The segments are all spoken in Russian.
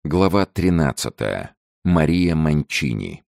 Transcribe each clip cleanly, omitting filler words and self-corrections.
Глава 13. Мария Манчини.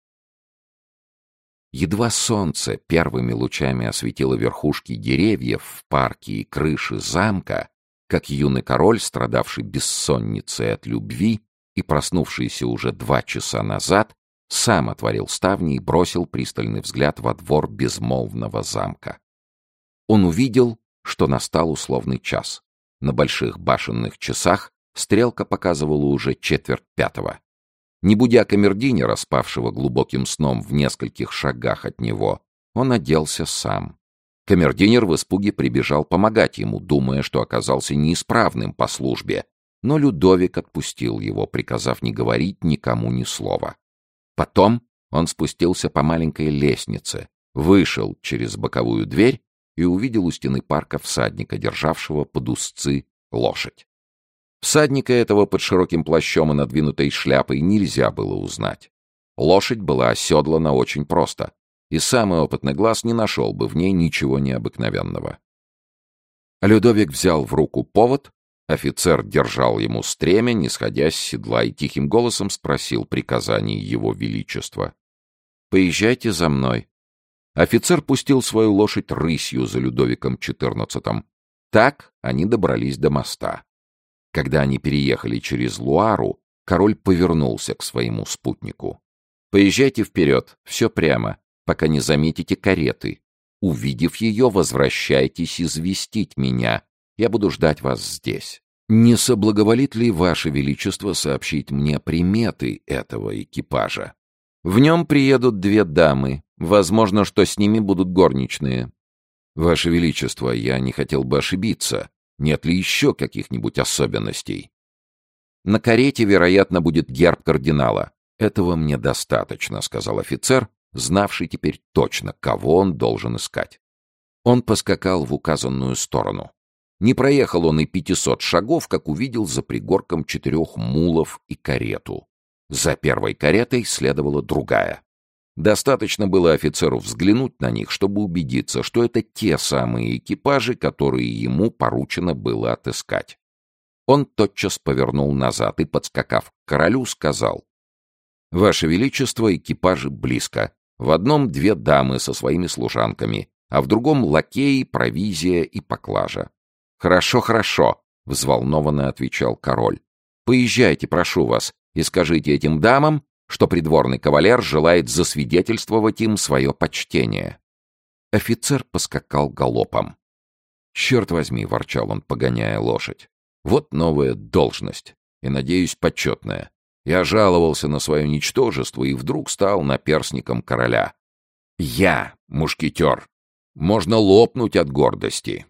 Едва солнце первыми лучами осветило верхушки деревьев в парке и крыши замка, как юный король, страдавший бессонницей от любви и проснувшийся уже 2 часа назад, сам отворил ставни и бросил пристальный взгляд во двор безмолвного замка. Он увидел, что настал условный час. На больших башенных часах стрелка показывала уже 4:45. Не будя камердинера, спавшего глубоким сном в нескольких шагах от него, он оделся сам. Камердинер в испуге прибежал помогать ему, думая, что оказался неисправным по службе, но Людовик отпустил его, приказав не говорить никому ни слова. Потом он спустился по маленькой лестнице, вышел через боковую дверь и увидел у стены парка всадника, державшего под узцы лошадь. Всадника этого под широким плащом и надвинутой шляпой нельзя было узнать. Лошадь была оседлана очень просто, и самый опытный глаз не нашел бы в ней ничего необыкновенного. Людовик взял в руку повод, офицер держал ему стремя, не сходя с седла, и тихим голосом спросил приказаний его величества. «Поезжайте за мной». Офицер пустил свою лошадь рысью за Людовиком XIV. Так они добрались до моста. Когда они переехали через Луару, король повернулся к своему спутнику. «Поезжайте вперед, все прямо, пока не заметите кареты. Увидев ее, возвращайтесь известить меня. Я буду ждать вас здесь. Не соблаговолит ли ваше величество сообщить мне приметы этого экипажа? В нем приедут 2 дамы. Возможно, что с ними будут горничные». «Ваше величество, я не хотел бы ошибиться. Нет ли еще каких-нибудь особенностей?» «На карете, вероятно, будет герб кардинала. Этого мне достаточно», — сказал офицер, знавший теперь точно, кого он должен искать. Он поскакал в указанную сторону. Не проехал он и 500 шагов, как увидел за пригорком 4 мулов и карету. За первой каретой следовала другая. Достаточно было офицеру взглянуть на них, чтобы убедиться, что это те самые экипажи, которые ему поручено было отыскать. Он тотчас повернул назад и, подскакав к королю, сказал: «Ваше величество, экипажи близко. В одном 2 дамы со своими служанками, а в другом лакеи, провизия и поклажа». «Хорошо, хорошо», — взволнованно отвечал король. «Поезжайте, прошу вас, и скажите этим дамам, что придворный кавалер желает засвидетельствовать им свое почтение». Офицер поскакал галопом. «Черт возьми», — ворчал он, погоняя лошадь, — «вот новая должность, и, надеюсь, почетная. Я жаловался на свое ничтожество и вдруг стал наперсником короля. Я, мушкетер, можно лопнуть от гордости».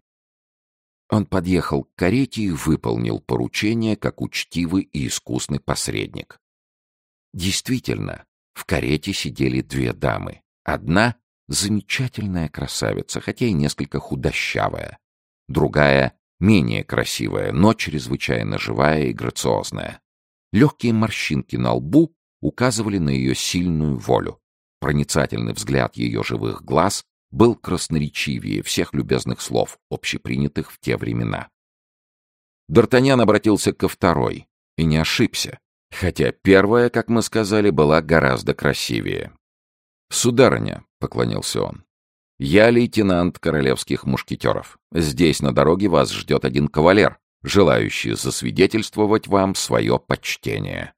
Он подъехал к карете и выполнил поручение как учтивый и искусный посредник. Действительно, в карете сидели 2 дамы. Одна — замечательная красавица, хотя и несколько худощавая. Другая — менее красивая, но чрезвычайно живая и грациозная. Легкие морщинки на лбу указывали на ее сильную волю. Проницательный взгляд ее живых глаз был красноречивее всех любезных слов, общепринятых в те времена. Д'Артаньян обратился ко второй и не ошибся. Хотя первая, как мы сказали, была гораздо красивее. «Сударыня», — поклонился он, — «я лейтенант королевских мушкетеров. Здесь на дороге вас ждет один кавалер, желающий засвидетельствовать вам свое почтение».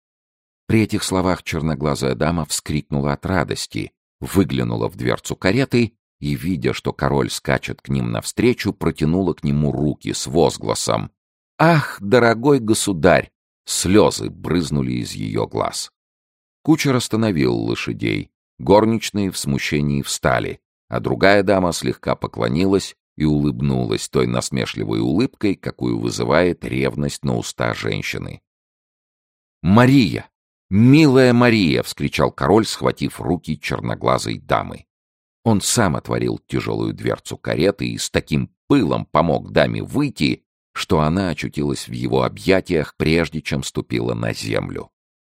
При этих словах черноглазая дама вскрикнула от радости, выглянула в дверцу кареты и, видя, что король скачет к ним навстречу, протянула к нему руки с возгласом: «Ах, дорогой государь!» Слезы брызнули из ее глаз. Кучер остановил лошадей. Горничные в смущении встали, а другая дама слегка поклонилась и улыбнулась той насмешливой улыбкой, какую вызывает ревность на уста женщины. «Мария! Милая Мария!» — вскричал король, схватив руки черноглазой дамы. Он сам отворил тяжелую дверцу кареты и с таким пылом помог даме выйти, что она очутилась в его объятиях, прежде чем ступила на землю.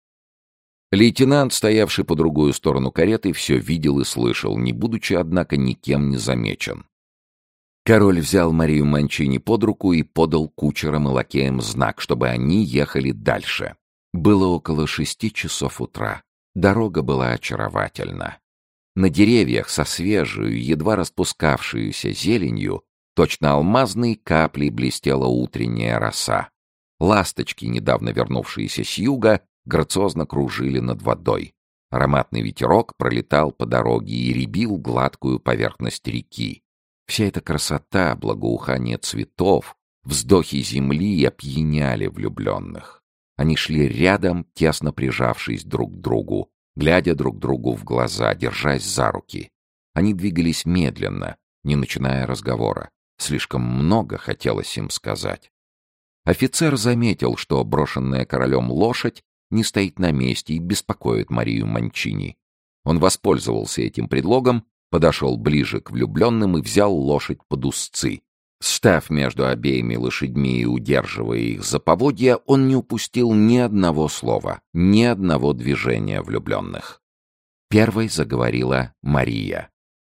Лейтенант, стоявший по другую сторону кареты, все видел и слышал, не будучи, однако, никем не замечен. Король взял Марию Манчини под руку и подал кучерам и лакеям знак, чтобы они ехали дальше. Было около 6 часов утра. Дорога была очаровательна. На деревьях со свежей, едва распускавшейся зеленью, точно алмазные капли блестела утренняя роса. Ласточки, недавно вернувшиеся с юга, грациозно кружили над водой. Ароматный ветерок пролетал по дороге и рябил гладкую поверхность реки. Вся эта красота, благоухание цветов, вздохи земли опьяняли влюбленных. Они шли рядом, тесно прижавшись друг к другу, глядя друг другу в глаза, держась за руки. Они двигались медленно, не начиная разговора. Слишком много хотелось им сказать. Офицер заметил, что брошенная королем лошадь не стоит на месте и беспокоит Марию Манчини. Он воспользовался этим предлогом, подошел ближе к влюбленным и взял лошадь под узцы. Став между обеими лошадьми и удерживая их за поводья, он не упустил ни одного слова, ни одного движения влюбленных. Первой заговорила Мария.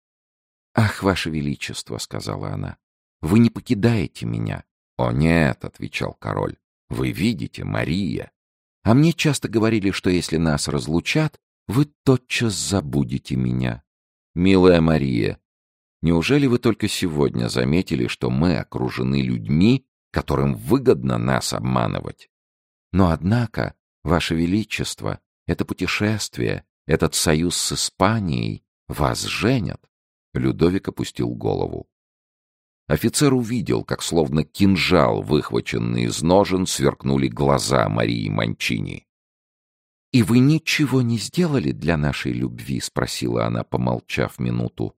«Ах, Ваше Величество», — сказала она, — «вы не покидаете меня». «О нет», — отвечал король, — «вы видите, Мария. А мне часто говорили, что если нас разлучат, вы тотчас забудете меня. Милая Мария, неужели вы только сегодня заметили, что мы окружены людьми, которым выгодно нас обманывать? Но однако, Ваше Величество, это путешествие, этот союз с Испанией вас женят». Людовик опустил голову. Офицер увидел, как словно кинжал, выхваченный из ножен, сверкнули глаза Марии Манчини. «И вы ничего не сделали для нашей любви?» — спросила она, помолчав минуту.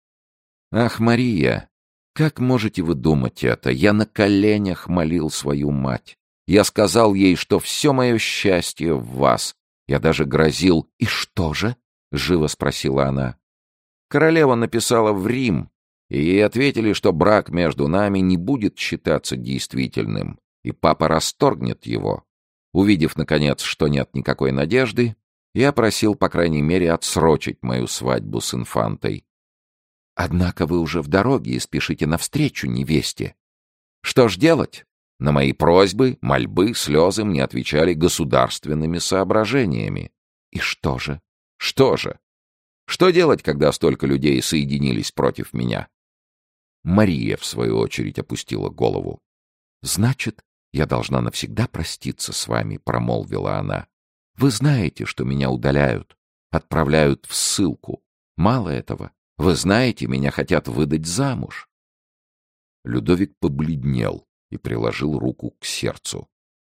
«Ах, Мария, как можете вы думать это? Я на коленях молил свою мать. Я сказал ей, что все мое счастье в вас. Я даже грозил...» «И что же?» — живо спросила она. «Королева написала в Рим, и ей ответили, что брак между нами не будет считаться действительным, и папа расторгнет его. Увидев, наконец, что нет никакой надежды, я просил, по крайней мере, отсрочить мою свадьбу с инфантой. Однако вы уже в дороге и спешите навстречу невесте. Что ж делать? На мои просьбы, мольбы, слезы мне отвечали государственными соображениями. И что же? Что же? Что делать, когда столько людей соединились против меня?» Мария, в свою очередь, опустила голову. «Значит, я должна навсегда проститься с вами», — промолвила она. «Вы знаете, что меня удаляют, отправляют в ссылку. Мало этого, вы знаете, меня хотят выдать замуж». Людовик побледнел и приложил руку к сердцу.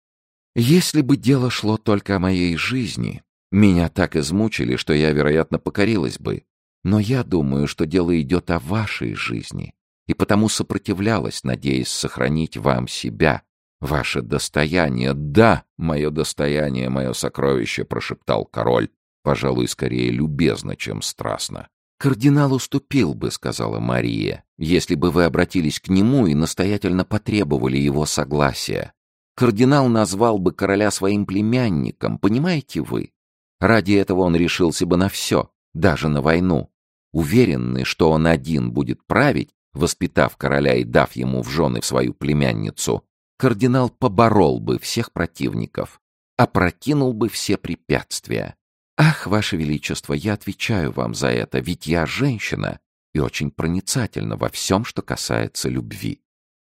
«Если бы дело шло только о моей жизни, меня так измучили, что я, вероятно, покорилась бы. Но я думаю, что дело идет о вашей жизни, и потому сопротивлялась, надеясь сохранить вам себя, ваше достояние. Да, мое достояние, мое сокровище», — прошептал король, пожалуй, скорее любезно, чем страстно. «Кардинал уступил бы», — сказала Мария, «если бы вы обратились к нему и настоятельно потребовали его согласия. Кардинал назвал бы короля своим племянником, понимаете вы? Ради этого он решился бы на все, даже на войну. Уверенный, что он один будет править, воспитав короля и дав ему в жены свою племянницу, кардинал поборол бы всех противников, опрокинул бы все препятствия. Ах, Ваше Величество, я отвечаю вам за это, ведь я женщина и очень проницательна во всем, что касается любви».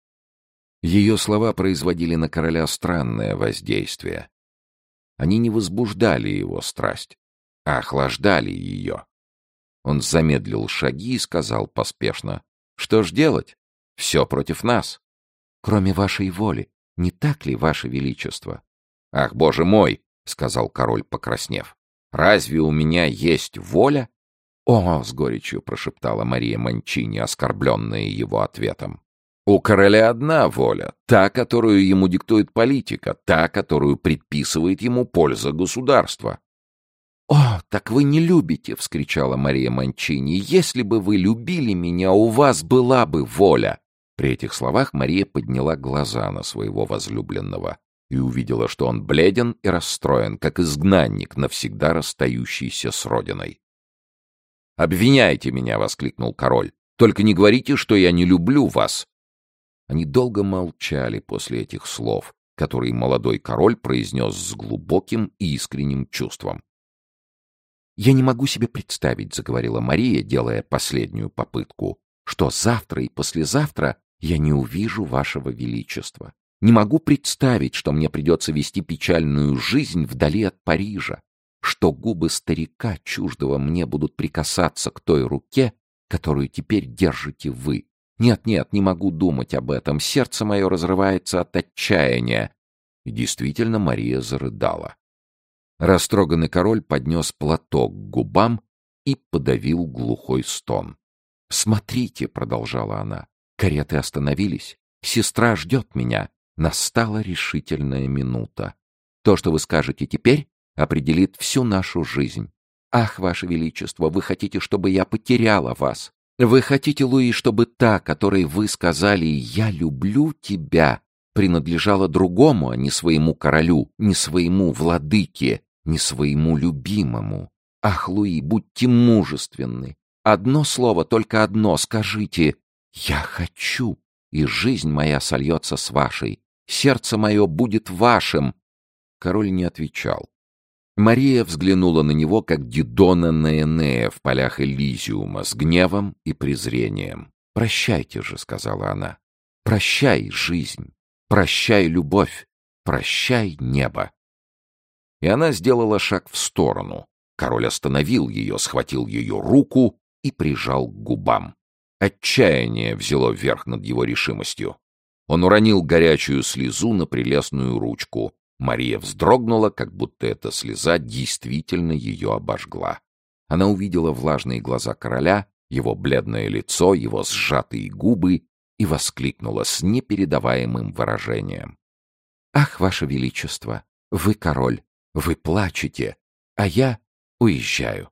Ее слова производили на короля странное воздействие. Они не возбуждали его страсть, а охлаждали ее. Он замедлил шаги и сказал поспешно: «Что ж делать? Все против нас. Кроме вашей воли, не так ли, Ваше Величество?» «Ах, Боже мой!» — сказал король, покраснев. «Разве у меня есть воля?» «О!» — с горечью прошептала Мария Манчини, оскорбленная его ответом. «У короля одна воля, та, которую ему диктует политика, та, которую предписывает ему польза государства». «О, так вы не любите!» — вскричала Мария Манчини. «Если бы вы любили меня, у вас была бы воля!» При этих словах Мария подняла глаза на своего возлюбленного и увидела, что он бледен и расстроен, как изгнанник, навсегда расстающийся с родиной. «Обвиняйте меня!» — воскликнул король. «Только не говорите, что я не люблю вас!» Они долго молчали после этих слов, который молодой король произнес с глубоким и искренним чувством. «Я не могу себе представить», — заговорила Мария, делая последнюю попытку, «что завтра и послезавтра я не увижу вашего величества. Не могу представить, что мне придется вести печальную жизнь вдали от Парижа, что губы старика, чуждого мне, будут прикасаться к той руке, которую теперь держите вы. Нет, не могу думать об этом. Сердце мое разрывается от отчаяния». И действительно, Мария зарыдала. Растроганный король поднес платок к губам и подавил глухой стон. «Смотрите», — продолжала она, — «кареты остановились. Сестра ждет меня. Настала решительная минута. То, что вы скажете теперь, определит всю нашу жизнь. Ах, ваше величество, вы хотите, чтобы я потеряла вас. Вы хотите, Луи, чтобы та, которой вы сказали «я люблю тебя», принадлежала другому, а не своему королю, не своему владыке, не своему любимому. Ах, Луи, будьте мужественны. Одно слово, только одно, скажите «я хочу», и жизнь моя сольется с вашей. Сердце мое будет вашим». Король не отвечал. Мария взглянула на него, как Дидона на Энея в полях Элизиума, с гневом и презрением. «Прощайте же», — сказала она. «Прощай, жизнь. Прощай, любовь. Прощай, небо». И она сделала шаг в сторону. Король остановил ее, схватил ее руку и прижал к губам. Отчаяние взяло верх над его решимостью. Он уронил горячую слезу на прелестную ручку. Мария вздрогнула, как будто эта слеза действительно ее обожгла. Она увидела влажные глаза короля, его бледное лицо, его сжатые губы и воскликнула с непередаваемым выражением. «Ах, ваше величество, вы король, вы плачете, а я уезжаю».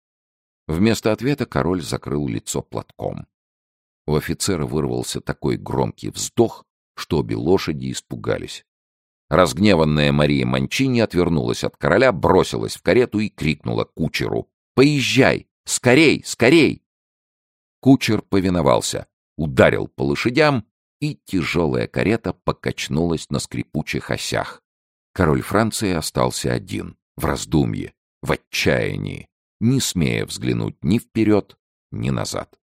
Вместо ответа король закрыл лицо платком. У офицера вырвался такой громкий вздох, что обе лошади испугались. Разгневанная Мария Манчини отвернулась от короля, бросилась в карету и крикнула кучеру: «Поезжай! Скорей! Скорей!» Кучер повиновался, ударил по лошадям, и тяжелая карета покачнулась на скрипучих осях. Король Франции остался один, в раздумье, в отчаянии, не смея взглянуть ни вперед, ни назад.